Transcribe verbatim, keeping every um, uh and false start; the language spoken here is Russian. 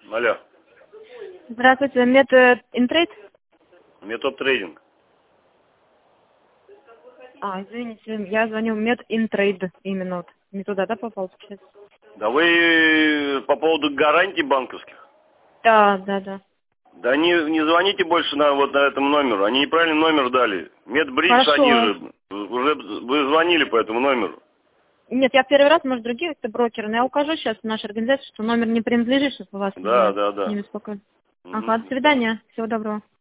Алло. Здравствуйте, Метинтрейд? Метоп-трейдинг. А, извините, я звоню Метинтрейд именно. Вот. Не туда, да, попал сейчас? Да вы по поводу гарантий банковских? Да, да, да. Да не, не звоните больше на вот на этом номеру. Они неправильный номер дали. Медбридж, Хорошо. они же уже вы звонили по этому номеру. Нет, я первый раз, может, другие это брокеры, но я укажу сейчас в нашей организации, что номер не принадлежит, чтобы вас Да, не, да, да. не беспокоить. Угу. Ага, до свидания. Всего доброго.